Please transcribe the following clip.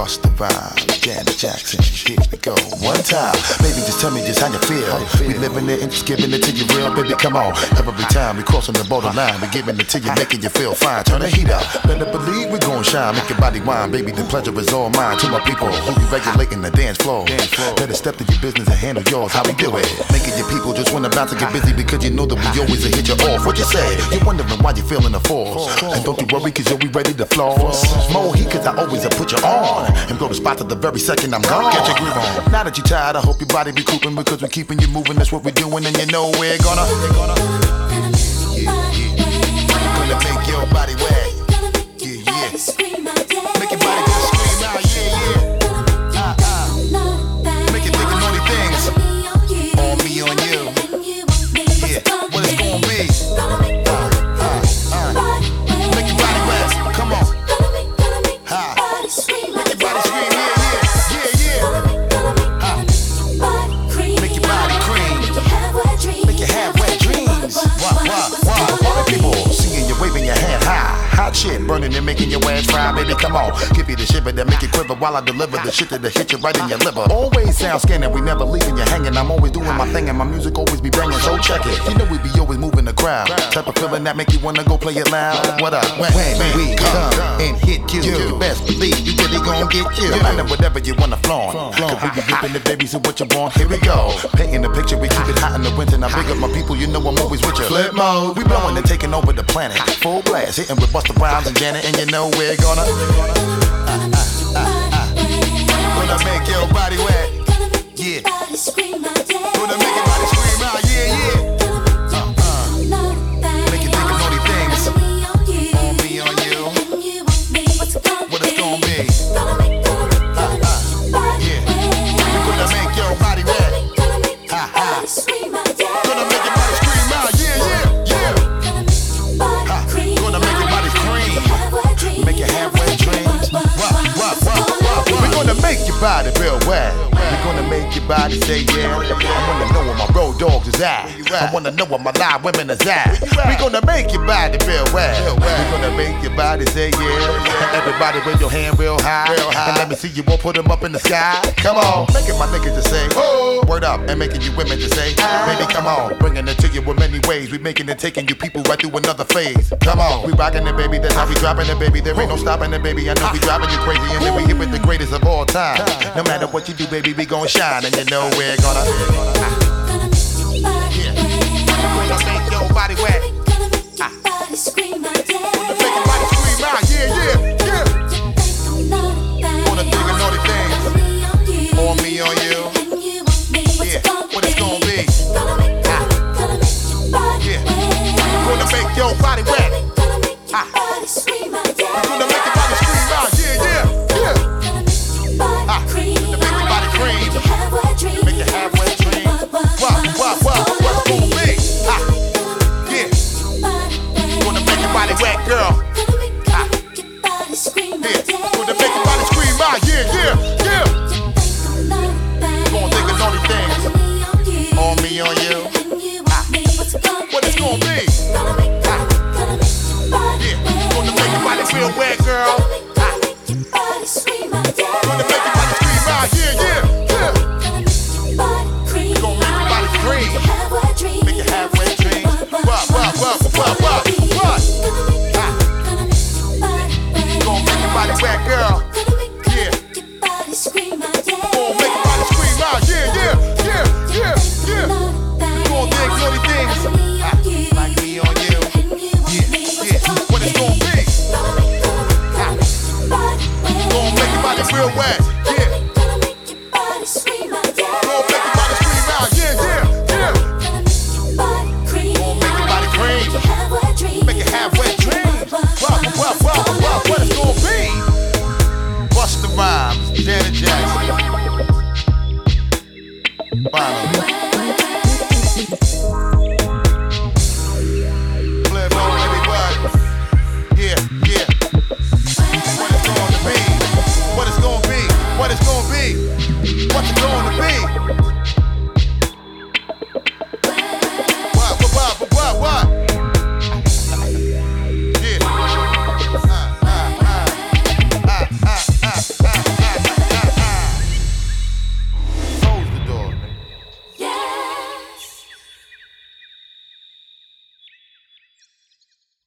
Busta Rhymes, Janet Jackson, here we go. One time, baby, just tell me just how you feel. We living it and just giving it to you real, baby, come on. Every time we crossing the borderline, we giving it to you, making you feel fine. Turn the heat up, better believe we gon' shine. Make your body wine, baby, the pleasure is all mine. To my people who be regulating the dance floor, better step to your business and handle yours. How we do it? Making your people just wanna bounce and get busy because you know that we always hit you off. What you say? You're wondering why you feeling the force. And don't you worry, cause you'll be ready to floss. More heat, cause I always put you on. And go to spot to the very second I'm gone. Get your groove on. Now that you're tired, I hope your body be cooping because we're keeping you moving. That's what we're doing, and you know we're gonna make your body wet. Yeah, yeah. Make your body just scream out, yeah, yeah. Make it think of naughty things. On me, on you. Yeah, what it's gonna be. Make your body wet. Come on. Make your body scream, yeah, yeah, yeah. Make your body cream. Make your have wet dreams. Wow. People seeing you waving your hand high. Hot shit burning and making your ass fry, baby, come on. Give you the shiver that make you quiver while I deliver the shit that'll hit you right in your liver. Always sound scanning, we never leaving you hanging. I'm always doing my thing and my music always be banging, so check it. You know we be always moving the crowd. Type of feeling that make you wanna go play it loud. What up? When we come and hit you best believe you really gon' get you. No matter whatever you wanna flaunt. Cause we be ripping the baby, so what you want? Here we go. Painting the picture, we keep it hot in the winter. Now big up my people, you know I'm always with you. Flip mode, we blowing and taking over the planet. Full blast, hitting with Busta Rhymes and Janet, and you know we're gonna make your body wet. Yeah. Gonna make your body scream out, yeah, yeah. Make you think of naughty things. On me, on you. What it's gonna be. Yeah. Gonna make your body wet. Ha ha. Gonna make your body scream out, yeah, yeah, yeah. Gonna make your body scream. Make you have wet dreams. We're gonna make your body real wet. We're gonna make your body say yeah. I wanna know where my road dogs is at. I wanna know where my live women is at. We're gonna make your body real wet. We're gonna make your body say yeah. Everybody raise your hand real high. And let me see you all put them up in the sky. Come on, making my niggas to say oh. Word up, and making you women to say baby come on. Bringing it to you in many ways. We making it, taking you people right through another phase. Come on, we rocking it baby, that's how we dropping it baby. There ain't no stopping it baby, I know we driving you crazy. And then we hit with the greatest of all time. No matter what you do baby, we gon' shine. And you know we're gonna make your body wet. Gonna make your body scream out, yeah, yeah, yeah. Wanna think of naughty things. On me, on you. Yeah, what it's gonna be. Yeah, gonna make your body wet. Gonna make your body scream out, yeah, yeah, yeah. Gonna make your body cream. Make you have wet dreams. What's gonna be? Yeah, gonna make your body wet, girl. Yeah, gonna make your body scream out, yeah, yeah, yeah. Gonna think of naughty things. On me, on you. What it's gonna be? Yeah, gonna make your body feel wet, girl. Gonna make your body scream out, yeah, yeah, yeah. Gonna make your body scream. Make you have wet dreams. What? Gonna make your body wet, girl. Yeah. Gonna make your body scream out, yeah, yeah, yeah, yeah, yeah. Gonna think naughty things. Like me on you. Yeah, yeah. What it's gonna be? Gonna make your body real wet.